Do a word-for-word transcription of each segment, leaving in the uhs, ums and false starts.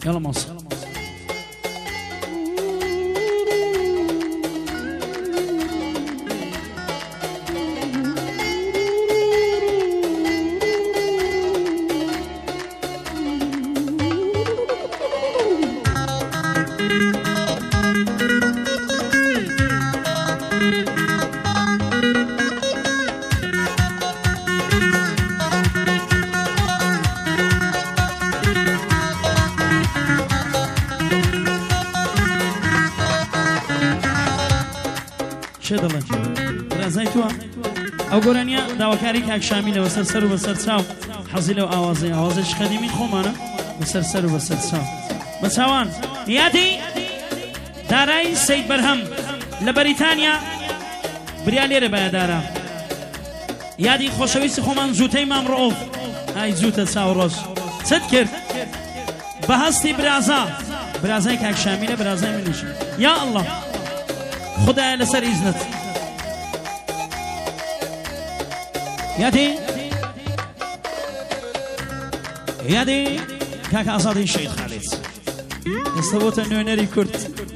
يلا موسى ئەو گۆرانیا داواکاری کاک شامیلە بەسەر سەر و بەسەر چاو حەزی لەو ئاوازەی ئاوازەش خەدیمی خۆمانە بەسەر سەر و بەسەر چاو بە چاوان یادی دارایی سەید بەرهەم لە بەریتانیا بریا لێرە بەیادارە یادی خۆشەویستی خۆمان جووتەی مام ڕۆف ئای جووتە چاوڕۆژ چت کرد بە هەستی برازا برازای کاک شامیلە برازای منیش یا ئەڵڵا خدایە لەسەر ئیزنت یادی یادی کاک ئازادی شەید خالید ئێستا بۆتە نوێنەری کورد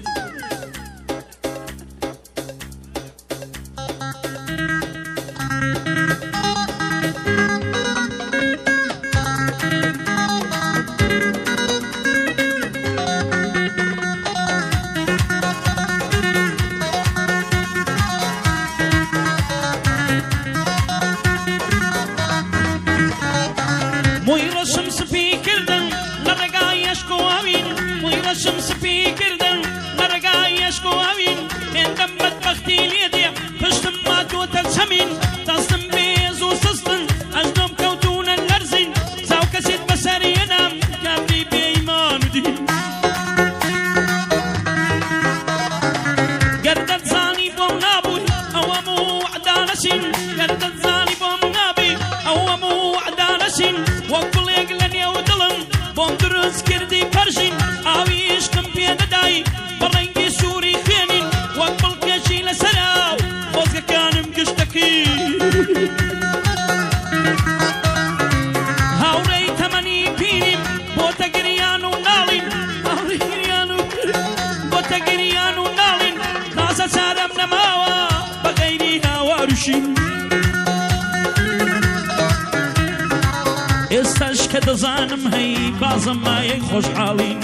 ئێستاش کە دەزانم هەی بازم مایەی خۆشحاڵین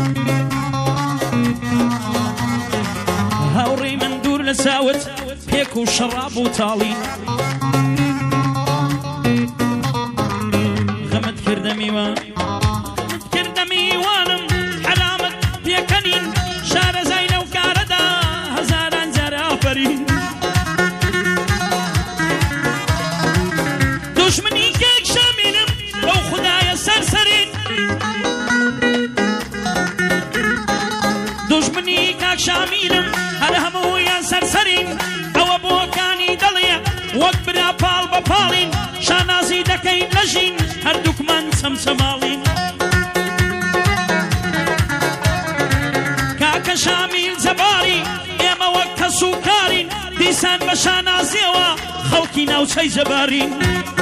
هاوڕێی من دوور لە چاوت پێک و شەڕاب و تاڵین غەمت کردە میوان غەمت کردە میوانم حرامت پێکەنین شارەزای لەو کارەدا هەزاران جار ئافەرین دوژمنی کێک شامینم لەو خودایە سەرسەرین دوژمنی کاک شامینم هەر هەموویان سەرسەرین ئەوە بۆکانی دەڵێ وەک برا پاڵ بە پاڵین شانازی دەکەین لەژین هەردووکمان چەمچەماڵین کاکە شامیل جەباری ئێمە وەک کەس و کارین دیسان بە شانازیەوە خەڵکی ناوچەی جەبارین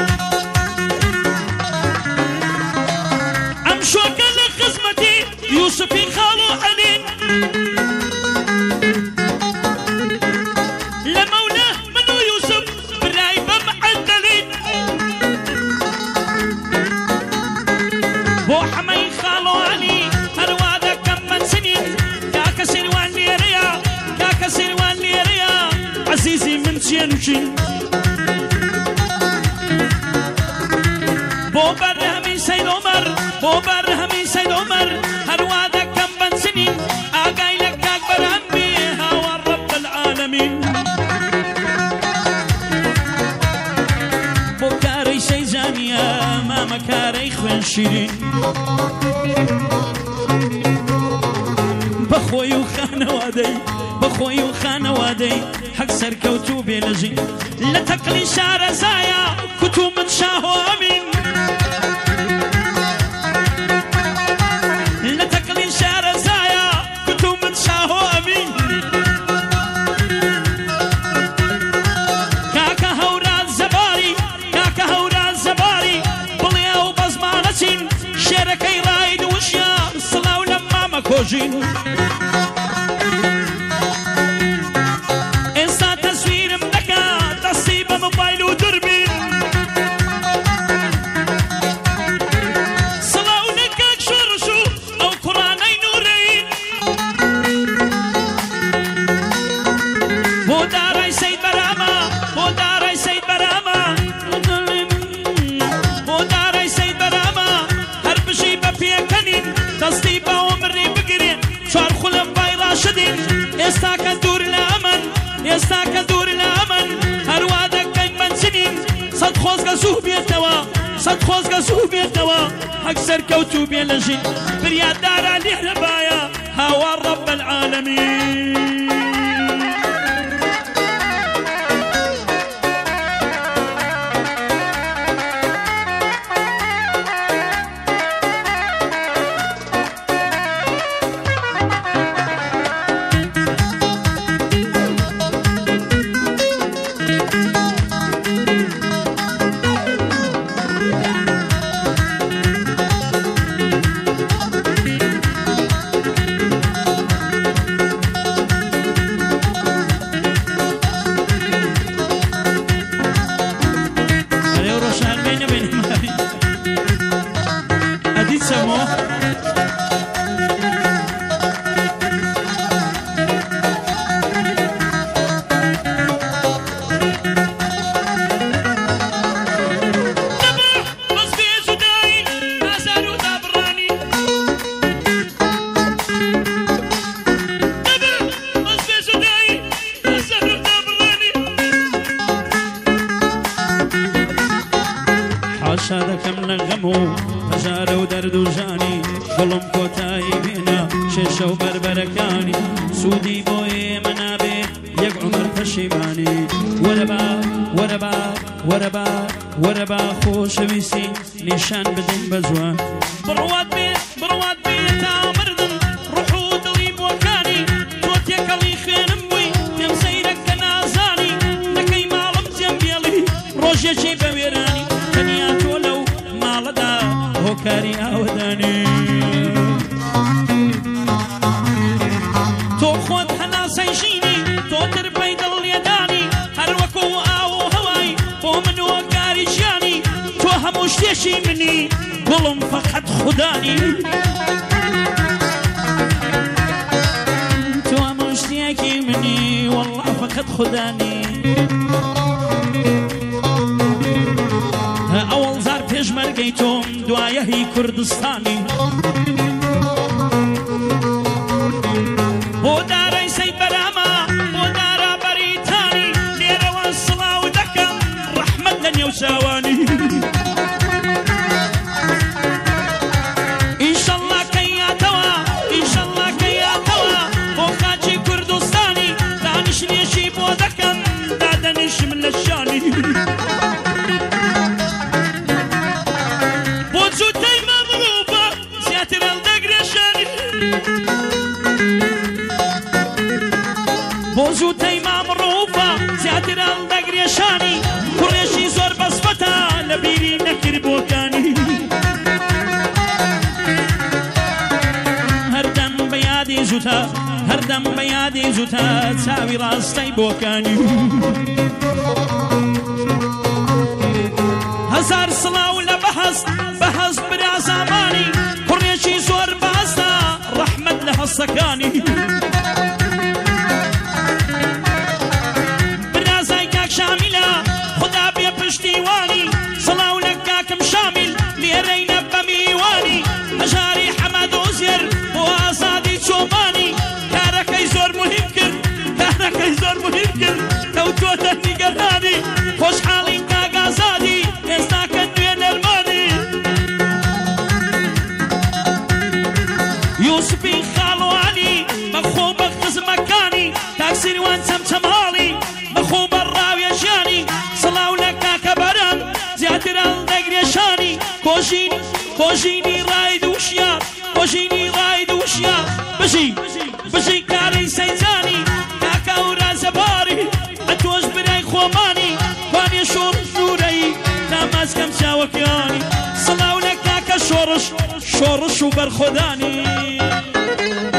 ئەم شۆکە لە خزمەتی یوسفی خاڵ و عەلین لە مەولە من و یوسف برای بەم عەدەلین بۆ حەمەی خاڵ و عەلی هەروە دەکەم منسنین کاکە سیروان لێرەیە کاکە سیروان لێرەیە عەزیزی من چێنوشین بۆ بەرهەمی سەید عومەر بۆ بەرهەمی سەید عومەر هەروە دەکەم بەنسنین ئاگای لە کاک بەرهەم بێ هاوار ڕەب العالەمین بۆ کارەی سەیزانیە مامە کارەی خوێن شیرین بەخۆی و خانەوادەی بەخۆی و خانەوادەی حەق سەرکەوتوو بێ لە ژین لە تەقلی شارەزایە کوتومت شاه و ئەمین لە تەقلی شارەزایە کوتومت شاه و ئەمین کاکە هەوران زەباری کاکە هەوران زەباری بڵێ و بەزمانە چین شێرەکەی ڕای دووشیان سڵاو لە ڕۆژین ئێستا تەسویرم دەکا دەستی بە مۆبایل و دوربین سڵاو نەکات شۆڕش و ئەو کوڕانەی نورین بۆ دارای سەید بەرامە بۆ دارای سەید بەرامە بۆ دارای سەید بەرامە هەر بژی بە پێکەنین دەستی باوە مڕی بگرێن چوار خولم بای ڕاشدین ئێستا کە دوور لە ئەمن ئێستا کە دوور لە ئەمن هەروە دەکەین بەنجنین سەد خۆزگە زوو بێتەوە سەد خۆزگە زوو بێتەوە هەک سەرکەوتوو بێ لە ژین بریادارە لێرە بایە هاوار ڕەب العالەمین شادەکەم لە غەم و هەژارە و دەرد و ژانی گوڵم کۆتایی بێنە شێشە و بەربەرەکانی سوودی بۆ ئێمە نابێ یەک عومر پەشیمانی وەرەبا وەرەبا وەرەبا وەرەبا خۆشەویستی نیشان بدەین بە جوان بڕوات بێ بڕوات بێ تا مردم ڕوح و دڵی بۆکانی تۆ تێکەڵی خوێنم بووی پێم سەیرەکە نازانی نەکەی ماڵم جێم بێڵی ڕۆژێکی بە وێرانی تەنیا تۆ لەو ماڵەدا هۆکاری ئاوەدانی تۆ خۆت هەناسەی ژینی تۆ ترپەی دڵ لێدانی هەر وەکو ئاو و هەوای بۆ من هۆکاری ژیانی تۆ هەموو شتێکی منی گوڵم فەقەت خودانی تۆ هەموو شتێکی منی وەڵڵا فەقەت خودانی ئەوەڵ زار پێشمەرگەی تۆم دوایە هی کوردستانی بۆ دارەی سەید بەرامە بۆ دارا بەریتانی لێرەوە سڵاو دەکەم ڕەحمەت لە نێو چاوانی ئینشەڵڵا کەیاتەوە ئینشەڵڵا کەیاتەوە بۆ خاچی کوردستانی دانیشتێکی بۆ دەکەم دادەنیشم لە شانی بۆ زووتەی مامڕۆڤە زیاتر هەڵدەگرێشانی کوڕێکی زۆر بەسفەتە لە بیری نەکرد بۆکانی هەردەم بە یادی زووتە هەردەم بە یادی زووتە چاوی ڕاستەی بۆکانی هەزار سڵاو لە بەهەست بەهەست برا زامانی کوڕێکی زۆر بەهەستە ڕەحمەت لە هەستەکانی شاملە خدا بێ پشتیوانی سڵاو لە کاکم شامیل لێرەینە بە میوانی هەژاری حەمەد ئۆزێر بۆ ئازادی چۆمانی کارەکەی زۆر مهم کرد کارەکەی زۆر مهم کرد کەوتۆتە نیگەرانی خۆشحاڵی کاگازادی ئێستا کە نوێ نەرمانی یوسفی خاڵوانی بەخۆ بە خزمەکانی تاکسیروان چەمچەماڵی بەخۆ بەڕاویە ژیانی سڵاو لە کاکە بەرەم زیاتر هەڵدەگرێشانی کۆژین کۆژینی ڕای دووشیار کۆژینی ڕای دووشیار بژی بژی کارەی سەیزانی کاکە و رازەباری ئەتۆش برای خۆمانی وانێ شۆڕ نورەی نامازکەم چاوەکانی سڵاو لە کاکە شۆڕش شۆڕش و بەرخۆدانی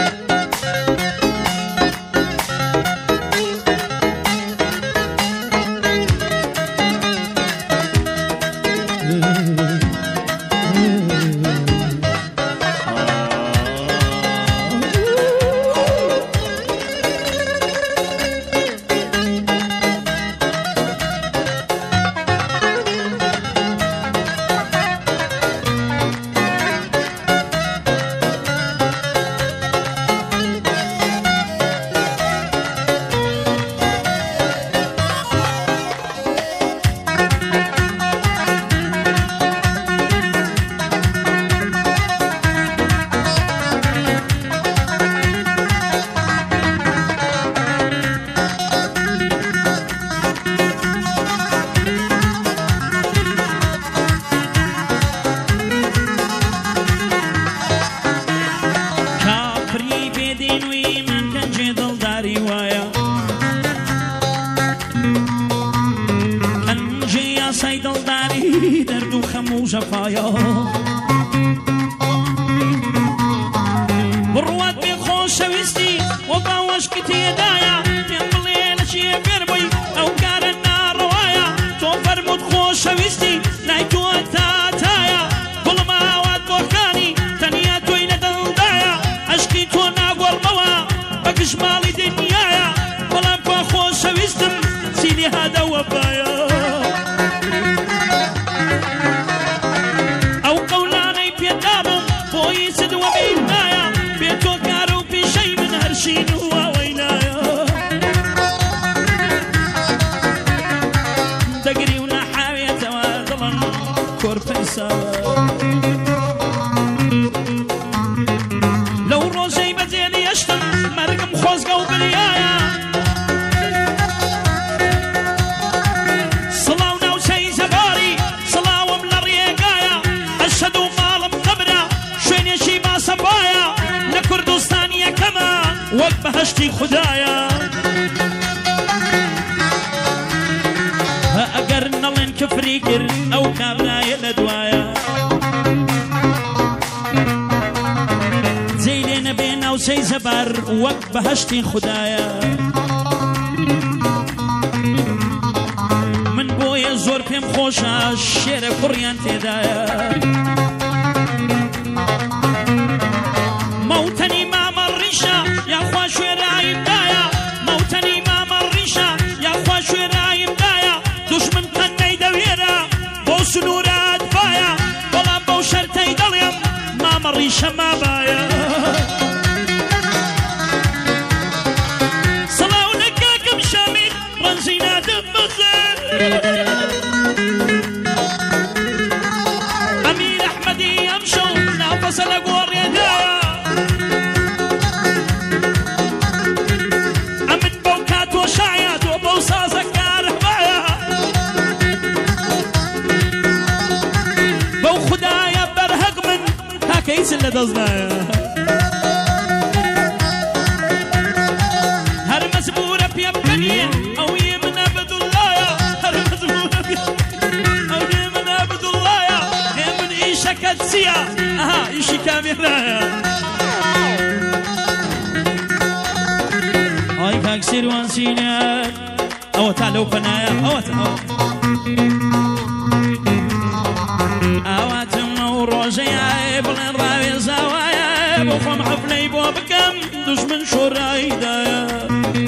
بايا بروات بخوش ويستي وباوش كتي دايا تنبلي لشي بيربوي او كارنا روايا توفر مدخوش ويستي نايتو تاتايا كل ما واد بوكاني تنيا تويلة دلدايا اشكي تو ناقور موا بكش مالي دنيايا بلان بخوش ويستم سيدي هذا وبايا او قولاني بيدابم بوي سد وبينايا بيتو كارو بشي من هرشين ووينايا تقري ونحاوية توادلا كوربيسا لو روزي بزيني يشتم مرقم خوزقا وبليايا صلاونا وسي زباري صلاوم لريقايا أشهدوا مالم قبرا شوين يشي ما صبايا لكردستانية كما وقبهشتي خدايا أقرنا لين كفريكر أو كابنايا لدوايا زي لين بينا وسي زبار وقبهشتي خدايا من بويا زور بيم خوشا شير كوريان تدايا موتني ما مريشا يا خوا شويراي بدايا موتني ما مريشا يا خوا شويراي بدايا دشمن قني دويرا بو سنورات بايا ولا بو شرتي دليم ما مريشا ما بايا صلاو لكاكم شامل رنزينا دبزر أمير أحمدي يمشو نافس لقور يدايا أمن بوكات وشعيات وبوصاصة كارهبايا بو خدايا برهق من هاكيس اللي دزنايا هر مسبورة بيبنين أو يمن عبد الله هر مسبورة بيبنين أو يمن عبد الله يمن إيشا كتسيا أها إيشي كاميرايا هاي كاكسير وانسينيا أو تعالوا بنايا أو تعالوا أو تمو روجيا بلين راوي زوايا بوخم حفلي بوبكم دشمن شوراي دايا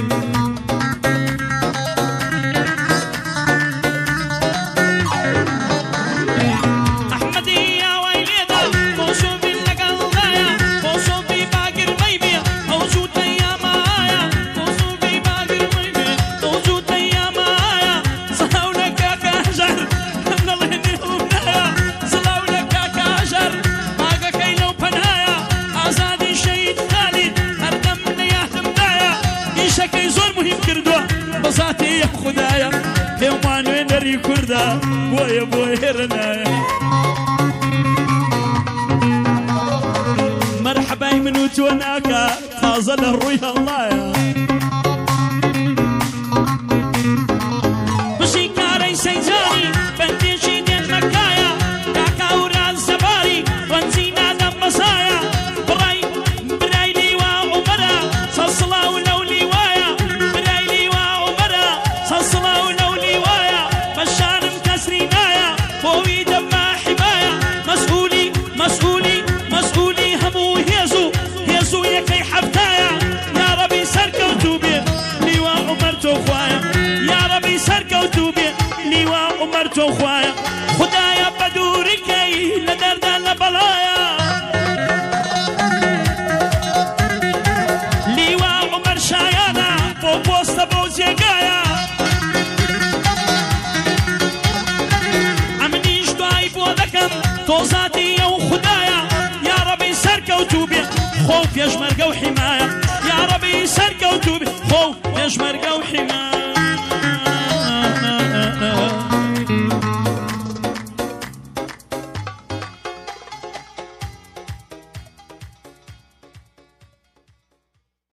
أحمدي يا ويليدا موصوفي لك الضايا موصوفي باقر بيبي موجود يا مايا موصوفي باقر بيبي موجود يا مايا صلاو لك كاجر من الله نهونا صلاو لك كاجر باقا كيلو بنايا آزادي شهيد خالد هردم ليهدم دايا إيشكي زور مهم كردوا بساطي يا خدايا يومان وين دري كردا بويا بويا رنايا مرحبا من وتوناكا تازل الروي الله يا بشي كاري سيزاني بنتي شيدين مكايا داكا وران سباري وانزينا دم مسايا براي براي ليوا عمرا صلصلا ولو ليوايا براي ليوا عمرا صلصلا ولو ليوايا مشان مكسرينايا فوي دما حمايا مسؤولي مسؤولي مسؤولي همو هيزو هيزو يكي حفتايا يا ربي سركو توبي ليوا عمرتو خوايا يا ربي سركو توبي ليوا عمرتو خوايا خدايا بدوري كي لدردا لبلايا ليوا عمر شايانا بوبوستا بوزيقايا امنيش دعاي بوذكم توزاتي يا خدايا يا ربي سركو توبي خوف يجمر جو حماية يا ربي سركو توبي خوف يجمر جو حماية